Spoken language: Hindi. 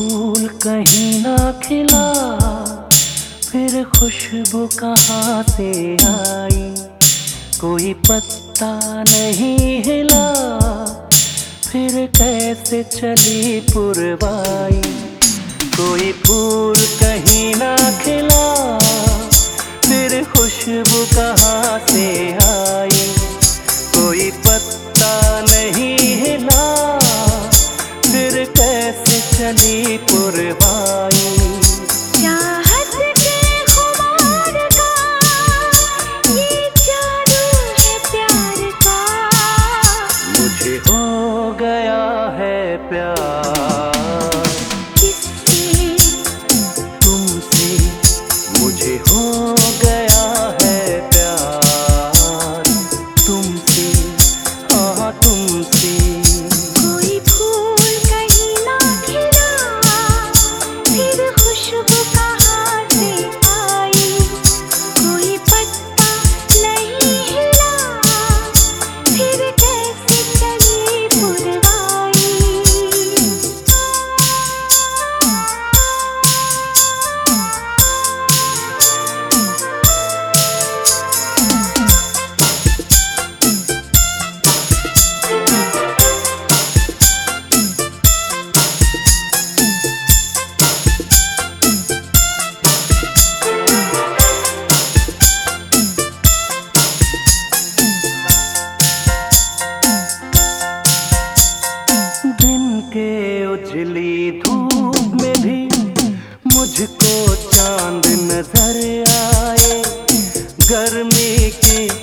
फूल कहीं ना खिला, फिर खुशबू कहाँ से आई। कोई पत्ता नहीं हिला, फिर कैसे चली पुरवाई। कोई फूल कहीं ना खिला, फिर खुशबू कहाँ से आई। कोई पत्ता नहीं हिला, फिर कैसे चली पुरवाई। चाहत के खुमार का ये जादू है प्यार का। मुझे हो गया है प्यार किससे? तुमसे। मुझे हो गया है प्यार तुमसे, हाँ तुमसे। कोई फूल कहीं ना खिला, फिर खुशबू कहाँ से आई। कोई पत्ता नहीं हिला, फिर कैसे चली पुरवाई। दिन के उजली धूप में भी मुझको चांद नजर आए। गर्मी की